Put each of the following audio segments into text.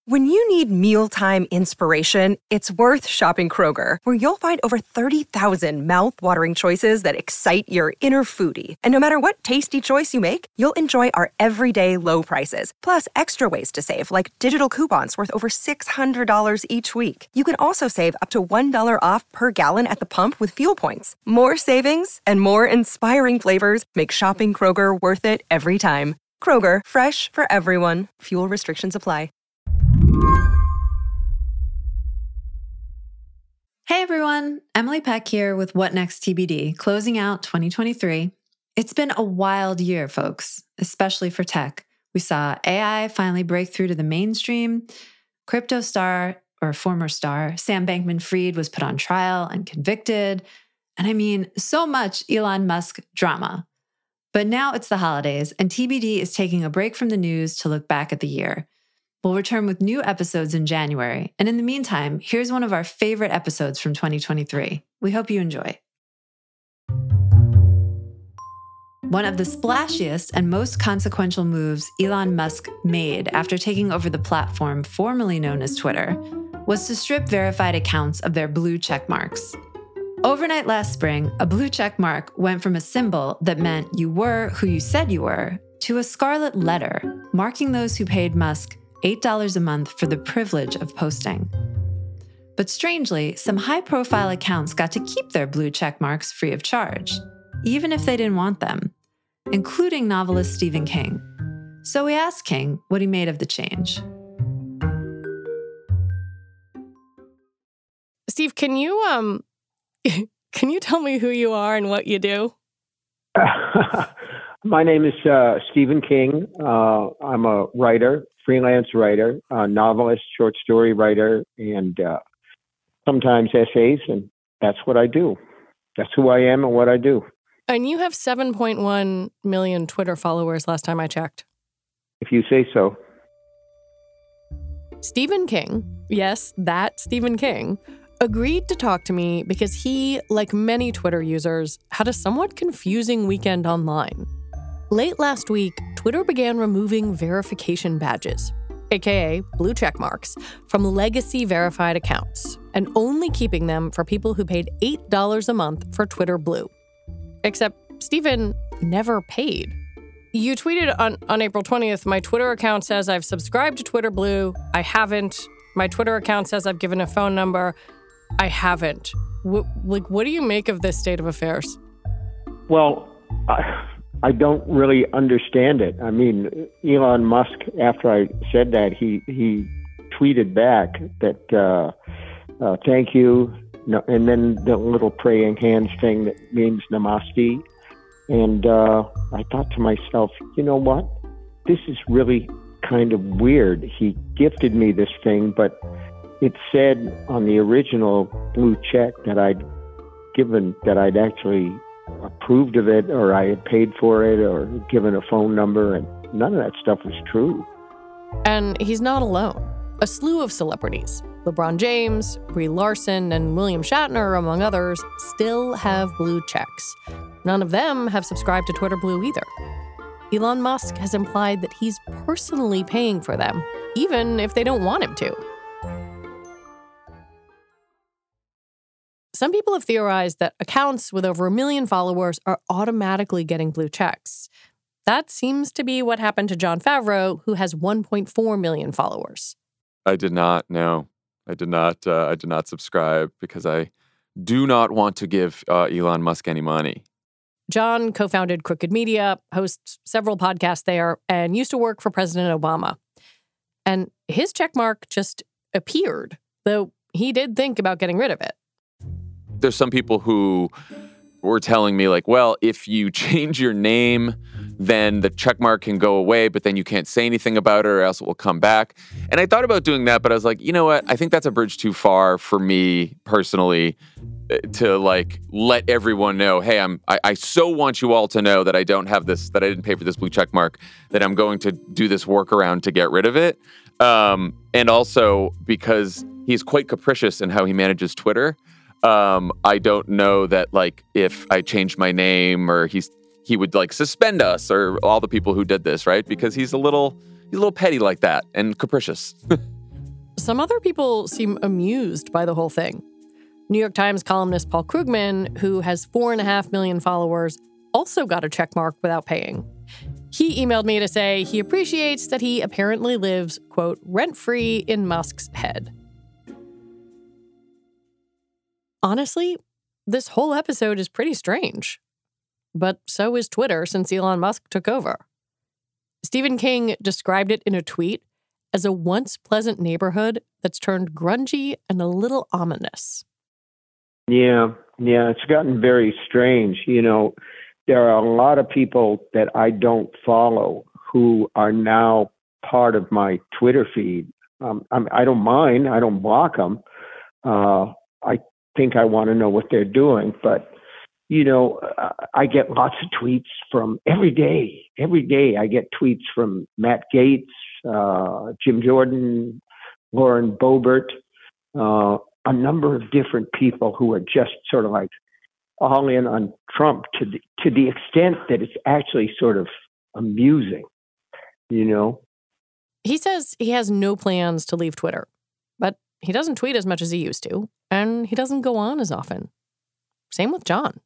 When you need mealtime inspiration, it's worth shopping Kroger, where you'll find over 30,000 mouth-watering choices that excite your inner foodie. And no matter what tasty choice you make, you'll enjoy our everyday low prices, plus extra ways to save, like digital coupons worth over $600 each week. You can also save up to $1 off per gallon at the pump with fuel points. More savings and more inspiring flavors make shopping Kroger worth it every time. Kroger, fresh for everyone. Fuel restrictions apply. Hey everyone, Emily Peck here with What Next TBD, closing out 2023. It's been a wild year, folks, especially for tech. We saw AI finally break through to the mainstream. Crypto star, or former star, Sam Bankman-Fried was put on trial and convicted. And I mean, so much Elon Musk drama. But now it's the holidays, and TBD is taking a break from the news to look back at the year. We'll return with new episodes in January. And in the meantime, here's one of our favorite episodes from 2023. We hope you enjoy. One of the splashiest and most consequential moves Elon Musk made after taking over the platform formerly known as Twitter was to strip verified accounts of their blue check marks. Overnight last spring, a blue check mark went from a symbol that meant you were who you said you were to a scarlet letter marking those who paid Musk $8 a month for the privilege of posting. But strangely, some high-profile accounts got to keep their blue check marks free of charge, even if they didn't want them, including novelist Stephen King. So we asked King what he made of the change. Steve, can you tell me who you are and what you do? My name is Stephen King. I'm a writer, freelance writer, novelist, short story writer, and sometimes essays, and that's what I do. That's who I am and what I do. And you have 7.1 million Twitter followers last time I checked. If you say so. Stephen King, yes, that Stephen King, agreed to talk to me because he, like many Twitter users, had a somewhat confusing weekend online. Late last week, Twitter began removing verification badges, aka blue check marks, from legacy verified accounts, and only keeping them for people who paid $8 a month for Twitter Blue. Except Stephen never paid. You tweeted on April 20th, my Twitter account says I've subscribed to Twitter Blue. I haven't. My Twitter account says I've given a phone number. I haven't. What do you make of this state of affairs? Well, I don't really understand it. I mean, Elon Musk, after I said that, he tweeted back that thank you, and then the little praying hands thing that means namaste. And I thought to myself, you know what? This is really kind of weird. He gifted me this thing, but it said on the original blue check that I'd actually approved of it, or I had paid for it, or given a phone number, and none of that stuff was true. And he's not alone. A slew of celebrities, LeBron James, Brie Larson, and William Shatner, among others, still have blue checks. None of them have subscribed to Twitter Blue either. Elon Musk has implied that he's personally paying for them, even if they don't want him to. Some people have theorized that accounts with over 1 million followers are automatically getting blue checks. That seems to be what happened to Jon Favreau, who has 1.4 million followers. I did not. No, I did not. I did not subscribe because I do not want to give Elon Musk any money. Jon co-founded Crooked Media, hosts several podcasts there, and used to work for President Obama. And his checkmark just appeared, though he did think about getting rid of it. There's some people who were telling me, like, well, if you change your name, then the checkmark can go away, but then you can't say anything about it or else it will come back. And I thought about doing that, but I was like, you know what? I think that's a bridge too far for me personally to like let everyone know, hey, I so want you all to know that I don't have this, that I didn't pay for this blue checkmark, that I'm going to do this workaround to get rid of it. And also because he's quite capricious in how he manages Twitter. I don't know that like if I changed my name or he would like suspend us or all the people who did this, right? Because he's a little petty like that and capricious. some other people seem amused by the whole thing. New York Times columnist Paul Krugman, who has 4.5 million followers, also got a checkmark without paying. He emailed me to say he appreciates that he apparently lives, quote, rent-free in Musk's head. Honestly, this whole episode is pretty strange. But so is Twitter since Elon Musk took over. Stephen King described it in a tweet as a once pleasant neighborhood that's turned grungy and a little ominous. Yeah, it's gotten very strange. You know, there are a lot of people that I don't follow who are now part of my Twitter feed. I don't mind. I don't block them. I think I want to know what they're doing. But, you know, I get lots of tweets from every day. Every day I get tweets from Matt Gaetz, Jim Jordan, Lauren Boebert, a number of different people who are just sort of like all in on Trump to the extent that it's actually sort of amusing, you know? He says he has no plans to leave Twitter, but he doesn't tweet as much as he used to, and he doesn't go on as often. Same with John.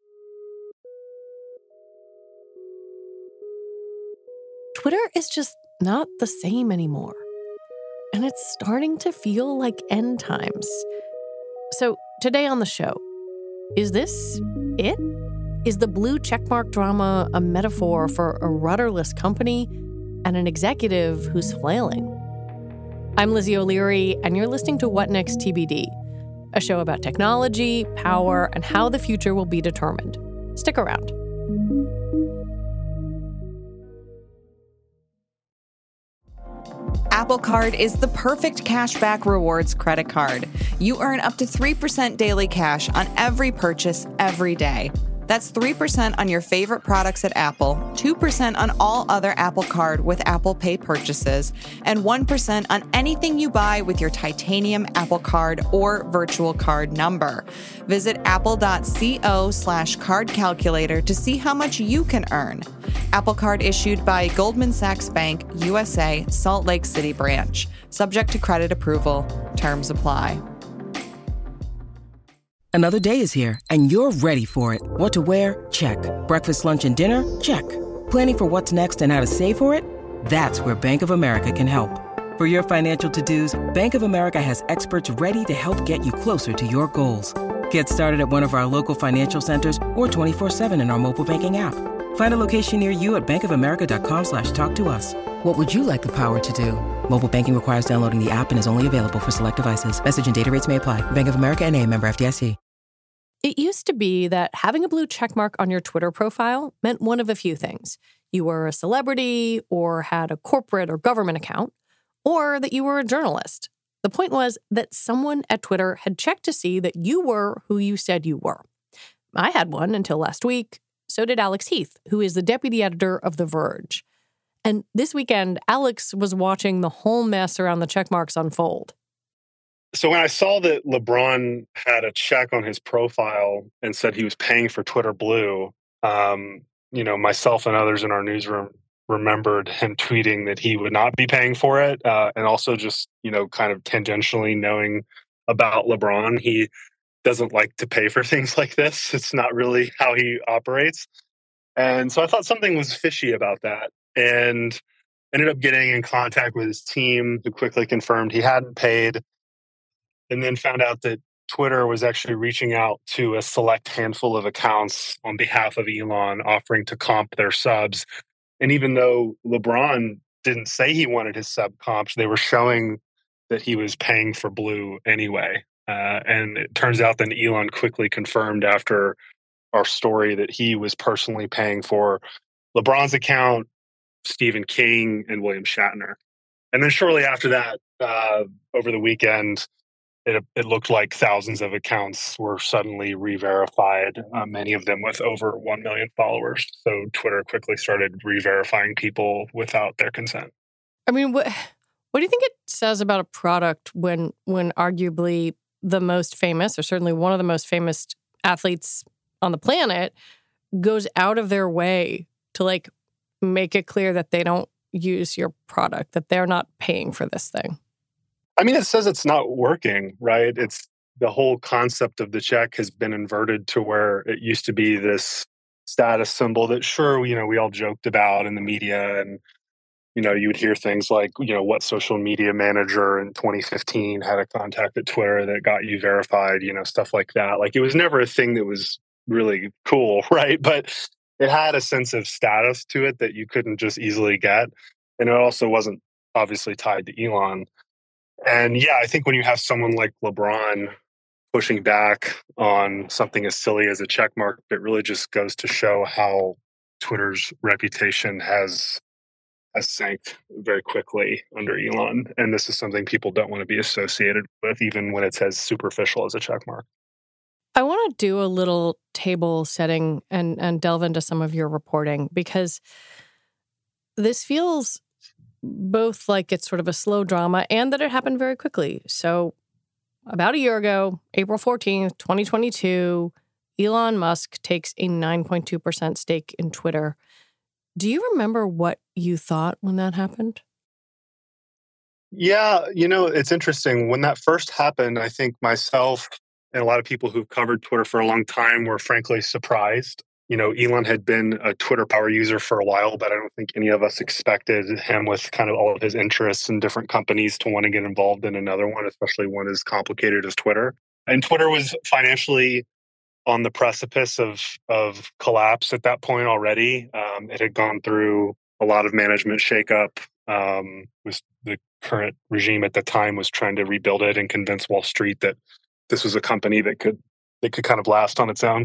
Twitter is just not the same anymore. And it's starting to feel like end times. So today on the show, is this it? Is the blue checkmark drama a metaphor for a rudderless company and an executive who's flailing? I'm Lizzie O'Leary, and you're listening to What Next TBD, a show about technology, power, and how the future will be determined. Stick around. Apple Card is the perfect cashback rewards credit card. You earn up to 3% daily cash on every purchase every day. That's 3% on your favorite products at Apple, 2% on all other Apple Card with Apple Pay purchases, and 1% on anything you buy with your titanium Apple Card or virtual card number. Visit apple.co/card calculator to see how much you can earn. Apple Card issued by Goldman Sachs Bank, USA, Salt Lake City branch. Subject to credit approval. Terms apply. Another day is here, and you're ready for it. What to wear? Check. Breakfast, lunch, and dinner? Check. Planning for what's next and how to save for it? That's where Bank of America can help. For your financial to-dos, Bank of America has experts ready to help get you closer to your goals. Get started at one of our local financial centers or 24/7 in our mobile banking app. Find a location near you at bankofamerica.com/talktous. What would you like the power to do? Mobile banking requires downloading the app and is only available for select devices. Message and data rates may apply. Bank of America NA, member FDIC. It used to be that having a blue checkmark on your Twitter profile meant one of a few things. You were a celebrity or had a corporate or government account, or that you were a journalist. The point was that someone at Twitter had checked to see that you were who you said you were. I had one until last week. So did Alex Heath, who is the deputy editor of The Verge. And this weekend, Alex was watching the whole mess around the checkmarks unfold. So when I saw that LeBron had a check on his profile and said he was paying for Twitter Blue, myself and others in our newsroom remembered him tweeting that he would not be paying for it. And also just, kind of tangentially knowing about LeBron, he doesn't like to pay for things like this. It's not really how he operates. And so I thought something was fishy about that and ended up getting in contact with his team, who quickly confirmed he hadn't paid, and then found out that Twitter was actually reaching out to a select handful of accounts on behalf of Elon, offering to comp their subs. And even though LeBron didn't say he wanted his sub comps, they were showing that he was paying for Blue anyway. And it turns out that Elon quickly confirmed after our story that he was personally paying for LeBron's account, Stephen King, and William Shatner. And then shortly after that, over the weekend, it looked like thousands of accounts were suddenly re-verified, many of them with over 1 million followers. So Twitter quickly started re-verifying people without their consent. I mean, what do you think it says about a product when arguably the most famous, or certainly one of the most famous athletes on the planet, goes out of their way to make it clear that they don't use your product, that they're not paying for this thing? I mean, it says it's not working, right? It's the whole concept of the check has been inverted to where it used to be this status symbol that sure, we all joked about in the media, and you would hear things like, what social media manager in 2015 had a contact at Twitter that got you verified, stuff like that. Like, it was never a thing that was really cool, right? But it had a sense of status to it that you couldn't just easily get. And it also wasn't obviously tied to Elon. And yeah, I think when you have someone like LeBron pushing back on something as silly as a check mark, it really just goes to show how Twitter's reputation has sank very quickly under Elon. And this is something people don't want to be associated with, even when it's as superficial as a check mark. I want to do a little table setting and delve into some of your reporting, because this feels both like it's sort of a slow drama and that it happened very quickly. So about a year ago, April 14th, 2022, Elon Musk takes a 9.2% stake in Twitter. Do you remember what you thought when that happened? Yeah, it's interesting. When that first happened, I think myself and a lot of people who've covered Twitter for a long time were frankly surprised. Elon had been a Twitter power user for a while, but I don't think any of us expected him, with kind of all of his interests in different companies, to want to get involved in another one, especially one as complicated as Twitter. And Twitter was financially on the precipice of collapse at that point already. It had gone through a lot of management shakeup. Was the current regime at the time was trying to rebuild it and convince Wall Street that this was a company that could kind of last on its own.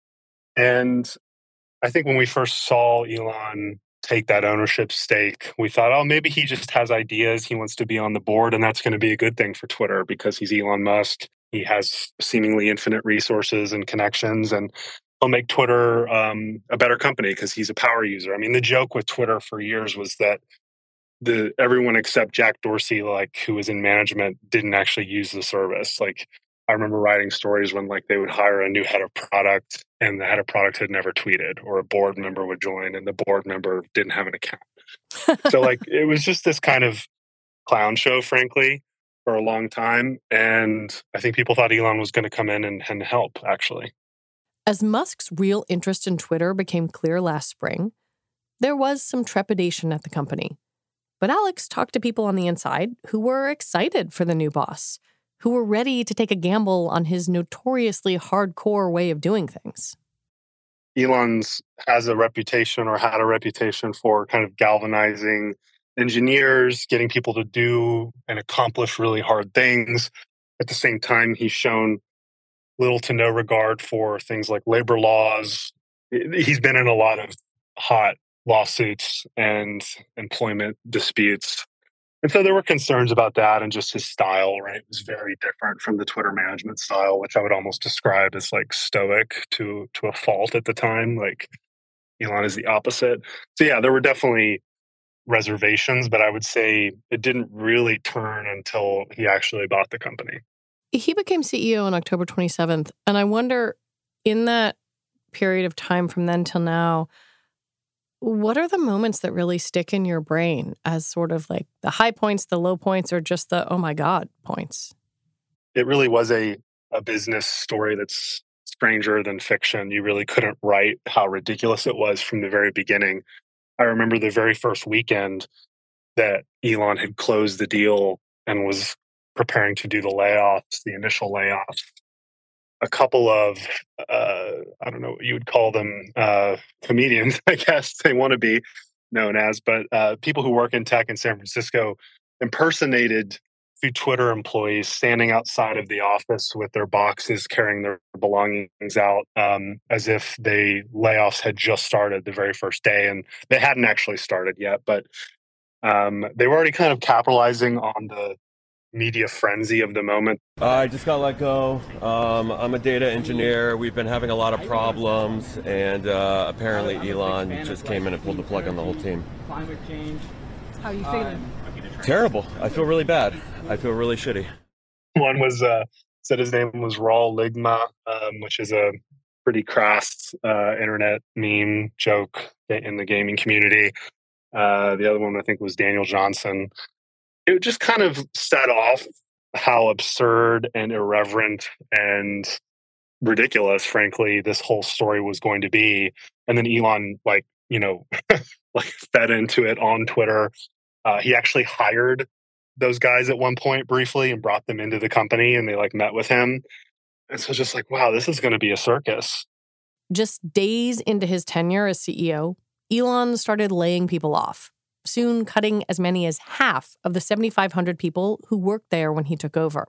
And I think when we first saw Elon take that ownership stake, we thought, oh, maybe he just has ideas. He wants to be on the board, and that's going to be a good thing for Twitter because he's Elon Musk. He has seemingly infinite resources and connections, and he'll make Twitter a better company because he's a power user. I mean, the joke with Twitter for years was that everyone except Jack Dorsey, who was in management, didn't actually use the service. I remember writing stories when they would hire a new head of product and the head of product had never tweeted, or a board member would join and the board member didn't have an account. So it was just this kind of clown show, frankly, for a long time. And I think people thought Elon was going to come in and help, actually. As Musk's real interest in Twitter became clear last spring, there was some trepidation at the company. But Alex talked to people on the inside who were excited for the new boss, who were ready to take a gamble on his notoriously hardcore way of doing things. Elon's has a reputation, or had a reputation, for kind of galvanizing engineers, getting people to do and accomplish really hard things. At the same time, he's shown little to no regard for things like labor laws. He's been in a lot of hot lawsuits and employment disputes. And so there were concerns about that and just his style, right? It was very different from the Twitter management style, which I would almost describe as stoic to a fault at the time. Elon is the opposite. So yeah, there were definitely reservations, but I would say it didn't really turn until he actually bought the company. He became CEO on October 27th. And I wonder, in that period of time from then till now, what are the moments that really stick in your brain as sort of the high points, the low points, or just the, oh my God, points? It really was a business story that's stranger than fiction. You really couldn't write how ridiculous it was from the very beginning. I remember the very first weekend that Elon had closed the deal and was preparing to do the initial layoffs. A couple of, I don't know what you would call them, comedians, I guess they want to be known as, but people who work in tech in San Francisco impersonated two Twitter employees standing outside of the office with their boxes, carrying their belongings out, as if the layoffs had just started the very first day. And they hadn't actually started yet, but they were already kind of capitalizing on the media frenzy of the moment. I just got let go. I'm a data engineer. We've been having a lot of problems, and apparently Elon just came in and pulled the plug on the whole team. Climate change. How are you feeling? Terrible. I feel really bad. I feel really shitty. One was said his name was Raul Ligma, which is a pretty crass internet meme joke in the gaming community. The other one I think was Daniel Johnson. it just kind of set off how absurd and irreverent and ridiculous, frankly, this whole story was going to be. And then Elon, like fed into it on Twitter. He actually hired those guys at one point briefly and brought them into the company, and they met with him. And so just wow, this is going to be a circus. Just days into his tenure as CEO, Elon started laying people off, soon cutting as many as half of the 7,500 people who worked there when he took over.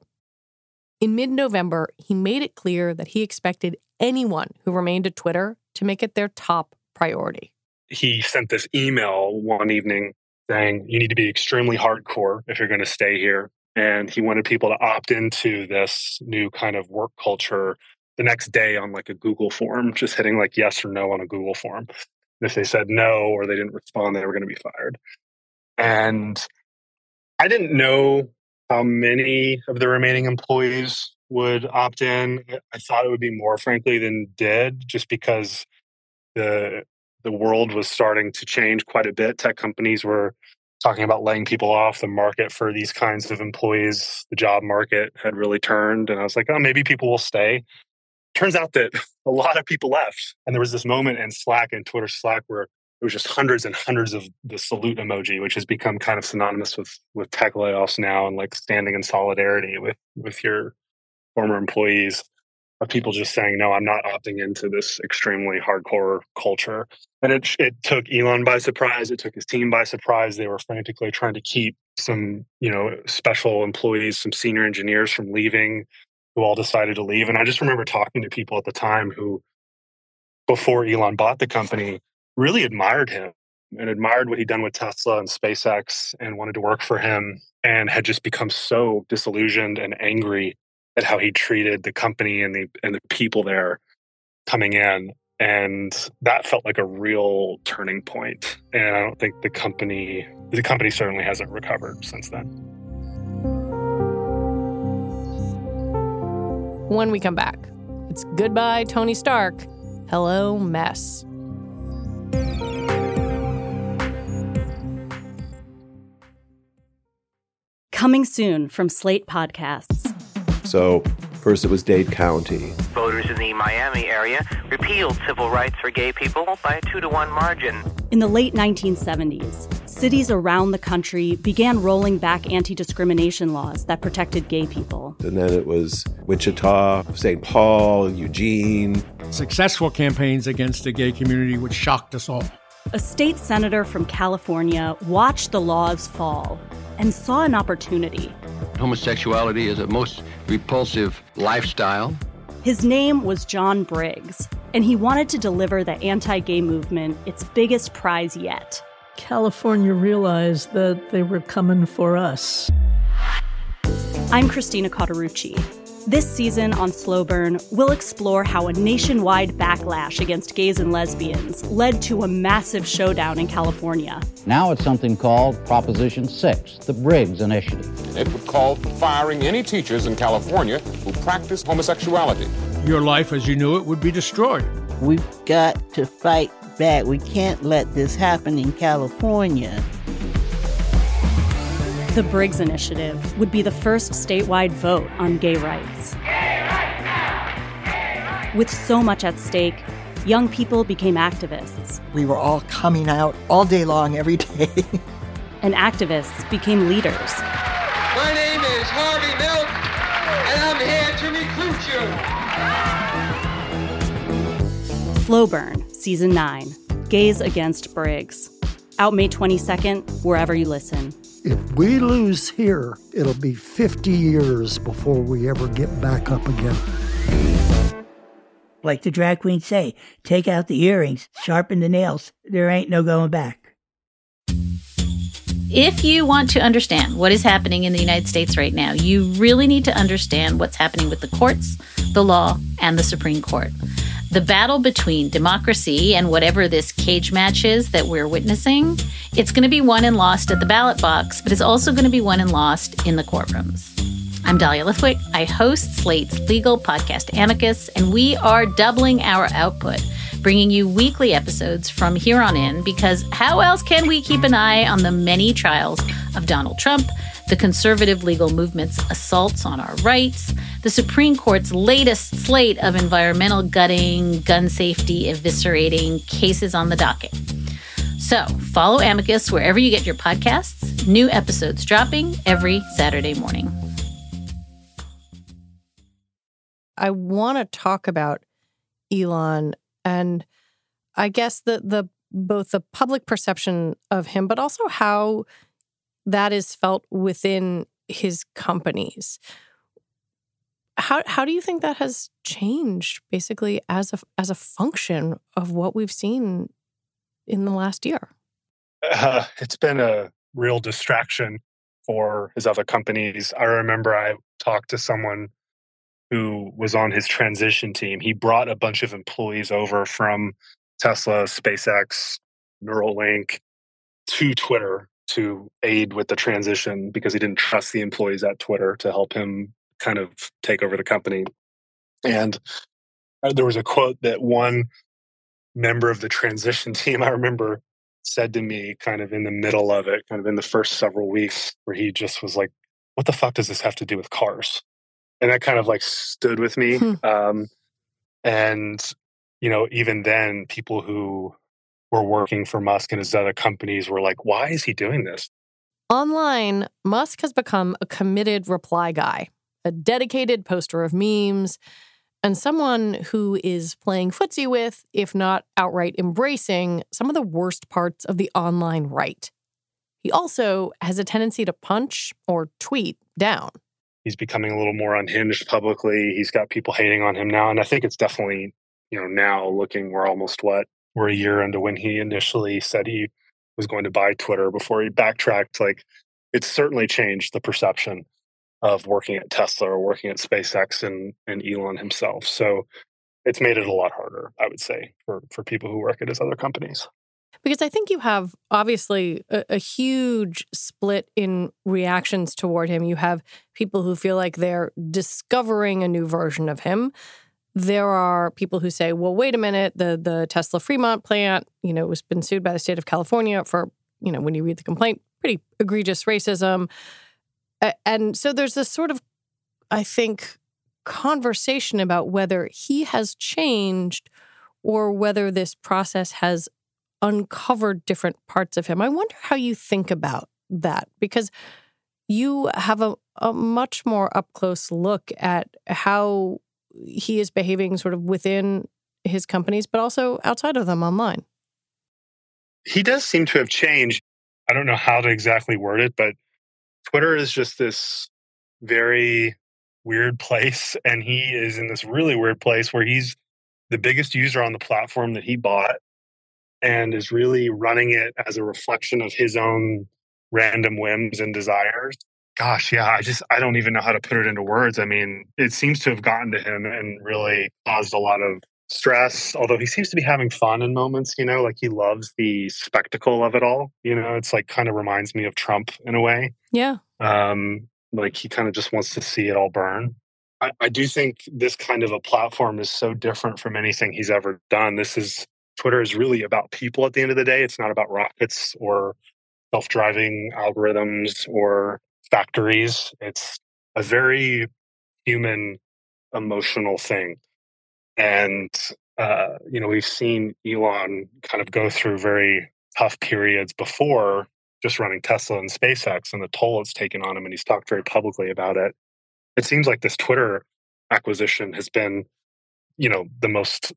In mid-November, he made it clear that he expected anyone who remained at Twitter to make it their top priority. He sent this email one evening saying, you need to be extremely hardcore if you're going to stay here. And he wanted people to opt into this new kind of work culture the next day on a Google form, just hitting yes or no on a Google form. And if they said no or they didn't respond, they were going to be fired. And I didn't know how many of the remaining employees would opt in. I thought it would be more, frankly, than did, just because the world was starting to change quite a bit. Tech companies were talking about laying people off. The market for these kinds of employees, the job market had really turned. And I was like, oh, maybe people will stay. Turns out that a lot of people left. And there was this moment in Twitter Slack, where it was just hundreds and hundreds of the salute emoji, which has become kind of synonymous with tech layoffs now, and standing in solidarity with your former employees, of people just saying, no, I'm not opting into this extremely hardcore culture. And it took Elon by surprise. It took his team by surprise. They were frantically trying to keep some, special employees, some senior engineers from leaving, who all decided to leave. And I just remember talking to people at the time who, before Elon bought the company, really admired him and admired what he'd done with Tesla and SpaceX and wanted to work for him, and had just become so disillusioned and angry at how he treated the company and the people there coming in. And that felt like a real turning point. And I don't think the company certainly hasn't recovered since then. When we come back, it's goodbye, Tony Stark. Hello, mess. Coming soon from Slate Podcasts. So first it was Dade County. Voters in the Miami area repealed civil rights for gay people by a 2-to-1 margin. In the late 1970s, cities around the country began rolling back anti-discrimination laws that protected gay people. And then it was Wichita, St. Paul, Eugene. Successful campaigns against the gay community, which shocked us all. A state senator from California watched the laws fall and saw an opportunity. Homosexuality is a most repulsive lifestyle. His name was John Briggs, and he wanted to deliver the anti-gay movement its biggest prize yet. California realized that they were coming for us. I'm Christina Cauterucci. This season on Slow Burn, we'll explore how a nationwide backlash against gays and lesbians led to a massive showdown in California. Now it's something called Proposition 6, the Briggs Initiative. It would call for firing any teachers in California who practice homosexuality. Your life as you knew it would be destroyed. We've got to fight back. We can't let this happen in California. The Briggs Initiative would be the first statewide vote on gay rights. Gay rights now! Gay rights! With so much at stake, young people became activists. We were all coming out all day long, every day. And activists became leaders. My name is Harvey Milk, and I'm here to recruit you. Slow Burn, Season 9, Gays Against Briggs. Out May 22nd, wherever you listen. If we lose here, it'll be 50 years before we ever get back up again. Like the drag queens say, take out the earrings, sharpen the nails. There ain't no going back. If you want to understand what is happening in the United States right now, you really need to understand what's happening with the courts, the law, and the Supreme Court. The battle between democracy and whatever this cage match is that we're witnessing, it's going to be won and lost at the ballot box, but it's also going to be won and lost in the courtrooms. I'm Dahlia Lithwick. I host Slate's legal podcast Amicus, and we are doubling our output, bringing you weekly episodes from here on in, because how else can we keep an eye on the many trials of Donald Trump, the conservative legal movement's assaults on our rights, the Supreme Court's latest slate of environmental gutting, gun safety eviscerating cases on the docket. So follow Amicus wherever you get your podcasts. New episodes dropping every Saturday morning. I want to talk about Elon and I guess the both the public perception of him, but also how that is felt within his companies. How do you think that has changed, basically, as a function of what we've seen in the last year? It's been a real distraction for his other companies. I remember I talked to someone who was on his transition team. He brought a bunch of employees over from Tesla, SpaceX, Neuralink to Twitter to aid with the transition because he didn't trust the employees at Twitter to help him kind of take over the company. And there was a quote that one member of the transition team, I remember, said to me kind of in the middle of it, kind of in the first several weeks, where he just was like, what the fuck does this have to do with cars? And that kind of like stood with me. And, even then, people who were working for Musk and his other companies were like, why is he doing this? Online, Musk has become a committed reply guy, a dedicated poster of memes, and someone who is playing footsie with, if not outright embracing, some of the worst parts of the online right. He also has a tendency to punch or tweet down. He's becoming a little more unhinged publicly. He's got people hating on him now. And I think it's definitely, now looking, we're a year into when he initially said he was going to buy Twitter before he backtracked. Like, it's certainly changed the perception of working at Tesla or working at SpaceX and Elon himself. So it's made it a lot harder, I would say, for people who work at his other companies. Because I think you have, obviously, a huge split in reactions toward him. You have people who feel like they're discovering a new version of him. There are people who say, well, wait a minute, the Tesla Fremont plant, was been sued by the state of California for, when you read the complaint, pretty egregious racism. And so there's this sort of, I think, conversation about whether he has changed or whether this process has uncovered different parts of him. I wonder how you think about that, because you have a much more up-close look at how he is behaving sort of within his companies, but also outside of them online. He does seem to have changed. I don't know how to exactly word it, but Twitter is just this very weird place, and he is in this really weird place where he's the biggest user on the platform that he bought and is really running it as a reflection of his own random whims and desires. Gosh, yeah, I don't even know how to put it into words. I mean, it seems to have gotten to him and really caused a lot of stress, although he seems to be having fun in moments, like he loves the spectacle of it all. It's like kind of reminds me of Trump in a way. Yeah. Like he kind of just wants to see it all burn. I do think this kind of a platform is so different from anything he's ever done. Twitter is really about people at the end of the day. It's not about rockets or self-driving algorithms or factories. It's a very human, emotional thing. And, we've seen Elon kind of go through very tough periods before just running Tesla and SpaceX and the toll it's taken on him. And he's talked very publicly about it. It seems like this Twitter acquisition has been, the most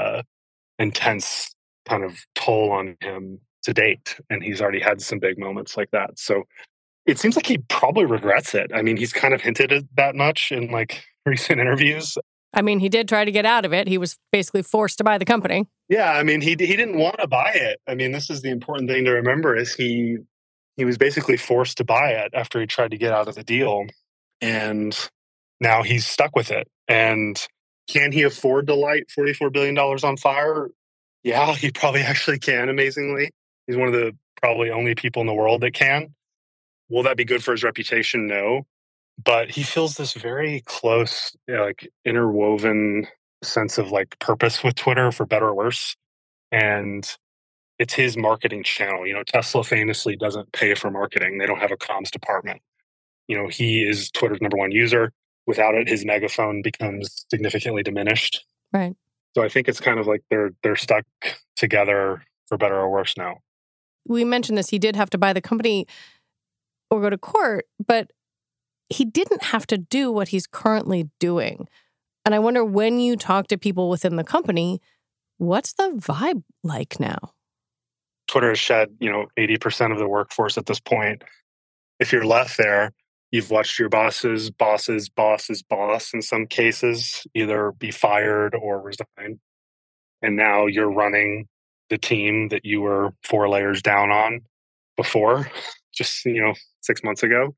intense kind of toll on him to date. And he's already had some big moments like that. So it seems like he probably regrets it. I mean, he's kind of hinted at that much in like recent interviews. I mean, he did try to get out of it. He was basically forced to buy the company. Yeah, I mean, he didn't want to buy it. I mean, this is the important thing to remember is he was basically forced to buy it after he tried to get out of the deal. And now he's stuck with it. And can he afford to light $44 billion on fire? Yeah, he probably actually can, amazingly. He's one of the probably only people in the world that can. Will that be good for his reputation? No. But he feels this very close, like interwoven sense of like purpose with Twitter, for better or worse. And it's his marketing channel. Tesla famously doesn't pay for marketing. They don't have a comms department. he is Twitter's number one user. Without it, his megaphone becomes significantly diminished. Right. So I think it's kind of like they're stuck together for better or worse now. We mentioned this. He did have to buy the company or go to court, but he didn't have to do what he's currently doing. And I wonder, when you talk to people within the company, what's the vibe like now? Twitter has shed, 80% of the workforce at this point. If you're left there, you've watched your boss in some cases either be fired or resign. And now you're running the team that you were 4 layers down on before, just, 6 months ago.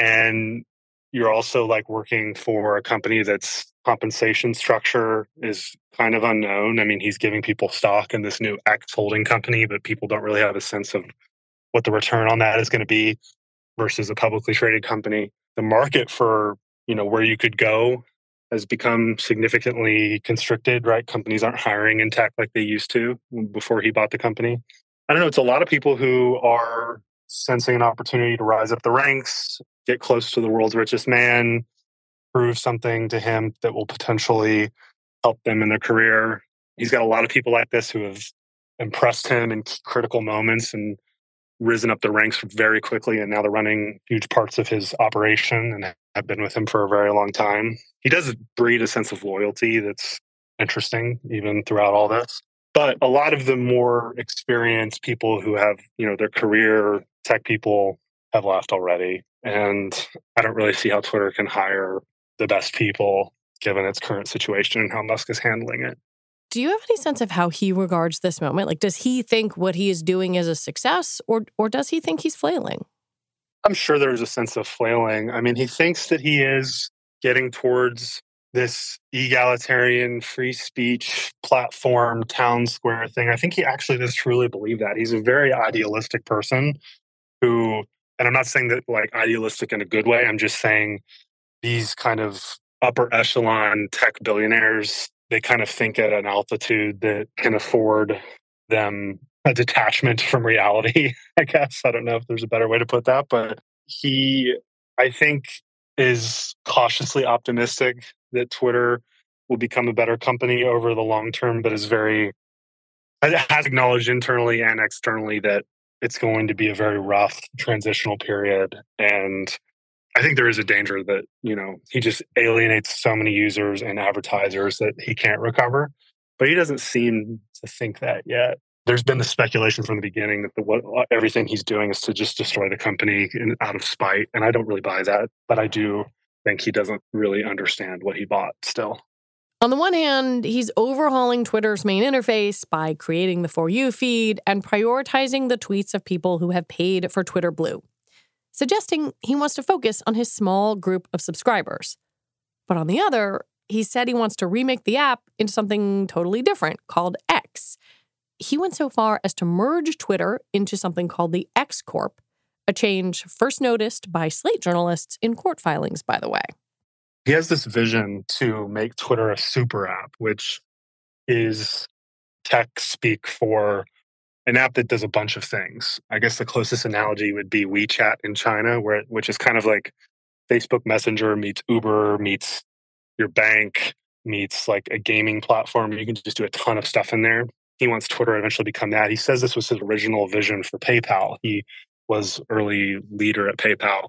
And you're also like working for a company that's compensation structure is kind of unknown. I mean, he's giving people stock in this new X holding company, but people don't really have a sense of what the return on that is going to be versus a publicly traded company. The market for, where you could go has become significantly constricted, right? Companies aren't hiring in tech like they used to before he bought the company. I don't know. It's a lot of people who are sensing an opportunity to rise up the ranks, get close to the world's richest man, prove something to him that will potentially help them in their career. He's got a lot of people like this who have impressed him in critical moments and risen up the ranks very quickly, and now they're running huge parts of his operation and have been with him for a very long time. He does breed a sense of loyalty that's interesting even throughout all this. But a lot of the more experienced people who have, their career tech people have left already. And I don't really see how Twitter can hire the best people given its current situation and how Musk is handling it. Do you have any sense of how he regards this moment? Like, does he think what he is doing is a success, or does he think he's flailing? I'm sure there's a sense of flailing. I mean, he thinks that he is getting towards this egalitarian free speech platform, town square thing. I think he actually does truly believe that. He's a very idealistic person who, and I'm not saying that like idealistic in a good way, I'm just saying these kind of upper echelon tech billionaires, they kind of think at an altitude that can afford them a detachment from reality, I guess. I don't know if there's a better way to put that, but he, I think, is cautiously optimistic that Twitter will become a better company over the long term, but has acknowledged internally and externally that it's going to be a very rough transitional period. And I think there is a danger that, he just alienates so many users and advertisers that he can't recover. But he doesn't seem to think that yet. There's been the speculation from the beginning that everything he's doing is to just destroy the company out of spite. And I don't really buy that. But I do think he doesn't really understand what he bought still. On the one hand, he's overhauling Twitter's main interface by creating the For You feed and prioritizing the tweets of people who have paid for Twitter Blue, suggesting he wants to focus on his small group of subscribers. But on the other, he said he wants to remake the app into something totally different called X. He went so far as to merge Twitter into something called the X Corp, a change first noticed by Slate journalists in court filings, by the way. He has this vision to make Twitter a super app, which is tech speak for an app that does a bunch of things. I guess the closest analogy would be WeChat in China, which is kind of like Facebook Messenger meets Uber meets your bank meets like a gaming platform. You can just do a ton of stuff in there. He wants Twitter to eventually become that. He says this was his original vision for PayPal. He was early leader at PayPal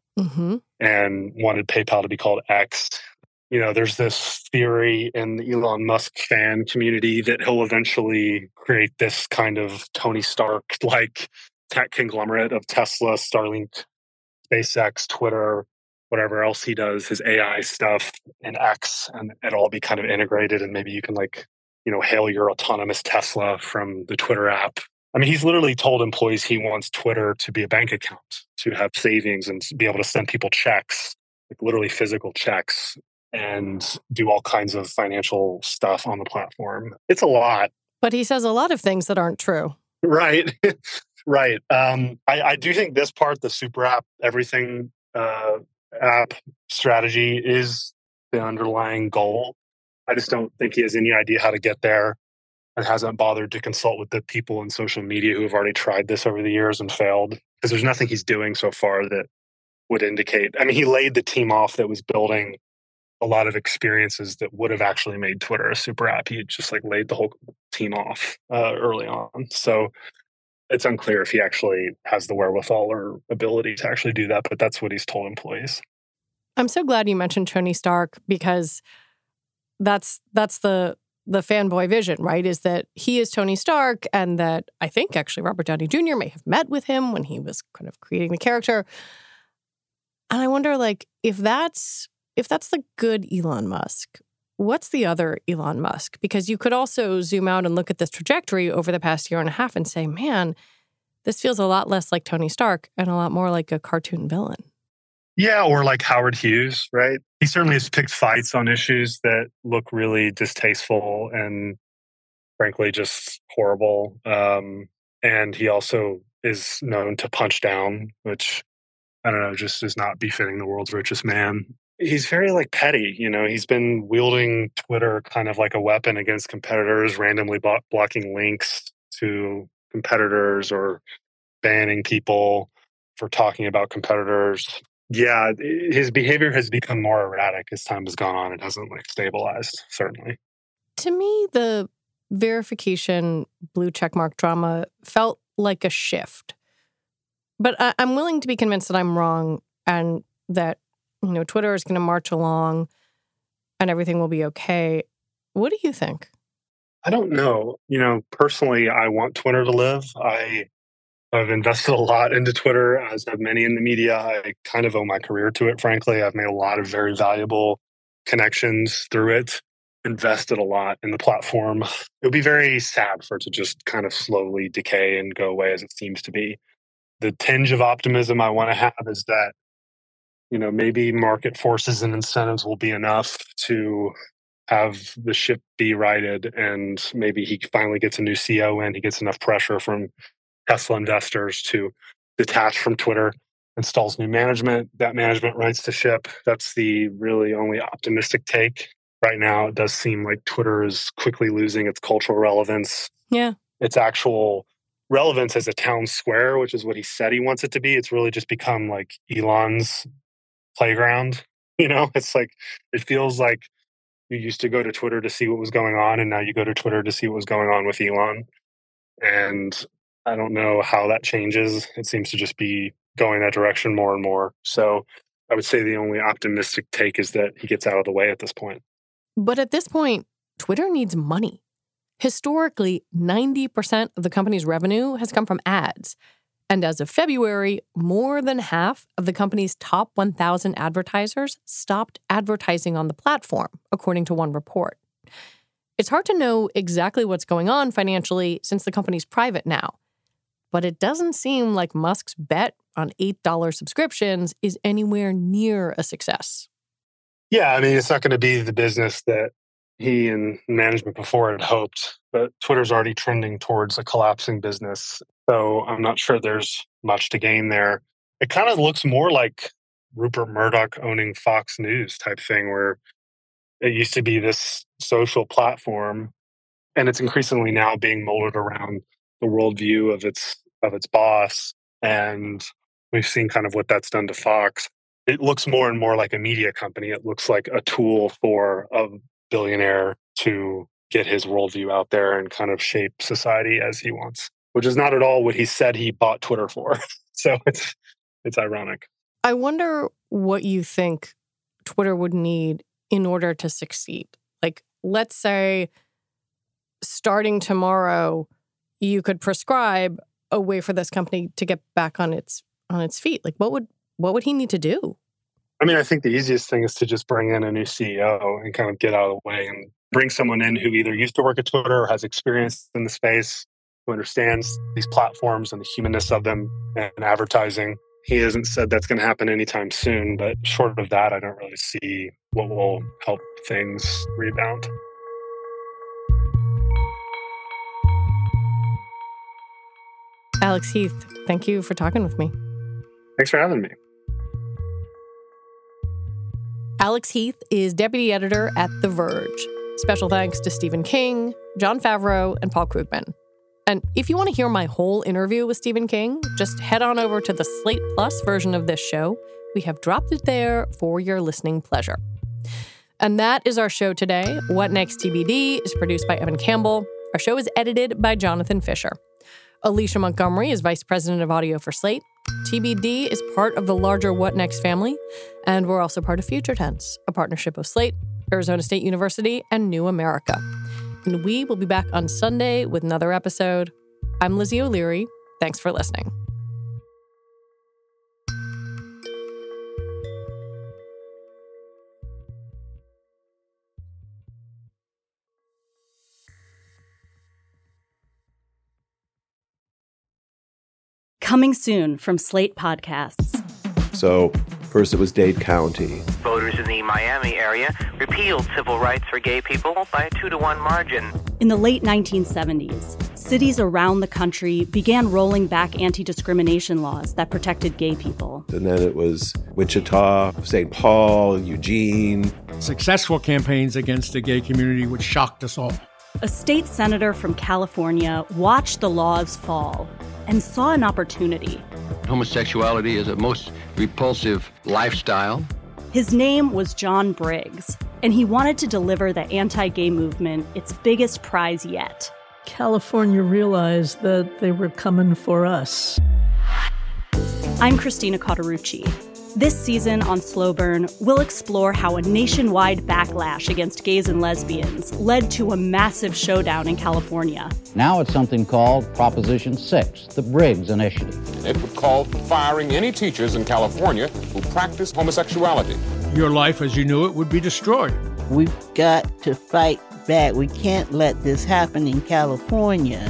and wanted PayPal to be called X. There's this theory in the Elon Musk fan community that he'll eventually create this kind of Tony Stark-like tech conglomerate of Tesla, Starlink, SpaceX, Twitter, whatever else he does, his AI stuff, and X, and it'll all be kind of integrated, and maybe you can hail your autonomous Tesla from the Twitter app. I mean, he's literally told employees he wants Twitter to be a bank account, to have savings and be able to send people checks, like literally physical checks, and do all kinds of financial stuff on the platform. It's a lot. But he says a lot of things that aren't true. Right. Right. I do think this part, the super app, everything app strategy is the underlying goal. I just don't think he has any idea how to get there and hasn't bothered to consult with the people in social media who have already tried this over the years and failed. Because there's nothing he's doing so far that would indicate. I mean, he laid the team off that was building a lot of experiences that would have actually made Twitter a super app. He just like laid the whole team off early on. So it's unclear if he actually has the wherewithal or ability to actually do that, but that's what he's told employees. I'm so glad you mentioned Tony Stark, because that's the fanboy vision, right? Is that he is Tony Stark, and that I think actually Robert Downey Jr. may have met with him when he was kind of creating the character. And I wonder, like, if that's the good Elon Musk, what's the other Elon Musk? Because you could also zoom out and look at this trajectory over the past year and a half and say, man, this feels a lot less like Tony Stark and a lot more like a cartoon villain. Yeah, or like Howard Hughes, right? He certainly has picked fights on issues that look really distasteful and frankly just horrible. And he also is known to punch down, which, I don't know, just is not befitting the world's richest man. He's very like petty, you know, he's been wielding Twitter kind of like a weapon against competitors, randomly blocking links to competitors or banning people for talking about competitors. Yeah, his behavior has become more erratic as time has gone on. It hasn't like stabilized, certainly. To me, the verification blue checkmark drama felt like a shift. But I'm willing to be convinced that I'm wrong and that, you know, Twitter is going to march along and everything will be okay. What do you think? I don't know. You know, personally, I want Twitter to live. I've invested a lot into Twitter, as have many in the media. I kind of owe my career to it, frankly. I've made a lot of very valuable connections through it, invested a lot in the platform. It would be very sad for it to just kind of slowly decay and go away as it seems to be. The tinge of optimism I want to have is that, you know, maybe market forces and incentives will be enough to have the ship be righted, and maybe he finally gets a new CEO in. He gets enough pressure from Tesla investors to detach from Twitter, installs new management. That management rights the ship. That's the really only optimistic take. Right now, it does seem like Twitter is quickly losing its cultural relevance. Yeah. Its actual relevance as a town square, which is what he said he wants it to be. It's really just become like Elon's playground. You know, it's like, it feels like you used to go to Twitter to see what was going on, and now you go to Twitter to see what was going on with Elon. And I don't know how that changes. It seems to just be going that direction more and more. So I would say the only optimistic take is that he gets out of the way at this point. But at this point, Twitter needs money. Historically, 90% of the company's revenue has come from ads. And as of February, more than half of the company's top 1,000 advertisers stopped advertising on the platform, according to one report. It's hard to know exactly what's going on financially since the company's private now. But it doesn't seem like Musk's bet on $8 subscriptions is anywhere near a success. Yeah, I mean, it's not going to be the business that he and management before had hoped, but Twitter's already trending towards a collapsing business. So I'm not sure there's much to gain there. It kind of looks more like Rupert Murdoch owning Fox News type thing, where it used to be this social platform, and it's increasingly now being molded around the worldview of its boss. And we've seen kind of what that's done to Fox. It looks more and more like a media company. It looks like a tool for a billionaire to get his worldview out there and kind of shape society as he wants, which is not at all what he said he bought Twitter for. So it's ironic. I wonder what you think Twitter would need in order to succeed. Like, let's say starting tomorrow, you could prescribe a way for this company to get back on its feet. Like, what would he need to do? I mean, I think the easiest thing is to just bring in a new CEO and kind of get out of the way and bring someone in who either used to work at Twitter or has experience in the space, who understands these platforms and the humanness of them and advertising. He hasn't said that's going to happen anytime soon, but short of that, I don't really see what will help things rebound. Alex Heath, thank you for talking with me. Thanks for having me. Alex Heath is deputy editor at The Verge. Special thanks to Stephen King, Jon Favreau, and Paul Krugman. And if you want to hear my whole interview with Stephen King, just head on over to the Slate Plus version of this show. We have dropped it there for your listening pleasure. And that is our show today. What Next TBD is produced by Evan Campbell. Our show is edited by Jonathan Fisher. Alicia Montgomery is vice president of audio for Slate. TBD is part of the larger What Next family. And we're also part of Future Tense, a partnership of Slate, Arizona State University, and New America. And we will be back on Sunday with another episode. I'm Lizzie O'Leary. Thanks for listening. Coming soon from Slate Podcasts. So, first it was Dade County. Voters in the Miami area repealed civil rights for gay people by a 2-to-1 margin. In the late 1970s, cities around the country began rolling back anti-discrimination laws that protected gay people. And then it was Wichita, St. Paul, Eugene. Successful campaigns against the gay community, which shocked us all. A state senator from California watched the laws fall and saw an opportunity. Homosexuality is a most repulsive lifestyle. His name was John Briggs, and he wanted to deliver the anti-gay movement its biggest prize yet. California realized that they were coming for us. I'm Christina Cauterucci. This season on Slow Burn, we'll explore how a nationwide backlash against gays and lesbians led to a massive showdown in California. Now it's something called Proposition 6, the Briggs Initiative. It would call for firing any teachers in California who practice homosexuality. Your life as you knew it would be destroyed. We've got to fight back. We can't let this happen in California.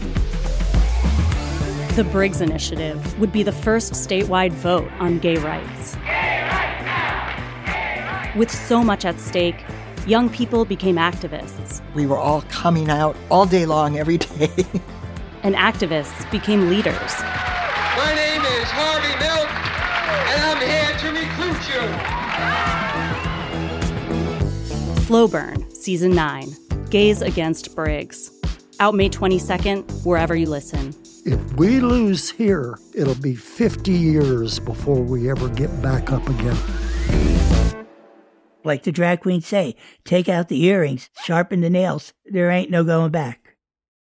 The Briggs Initiative would be the first statewide vote on gay rights. Gay rights now! Gay rights! With so much at stake, young people became activists. We were all coming out all day long, every day. And activists became leaders. My name is Harvey Milk, and I'm here to recruit you. Slow Burn, Season 9, Gays Against Briggs. Out May 22nd, wherever you listen. If we lose here, it'll be 50 years before we ever get back up again. Like the drag queens say, take out the earrings, sharpen the nails. There ain't no going back.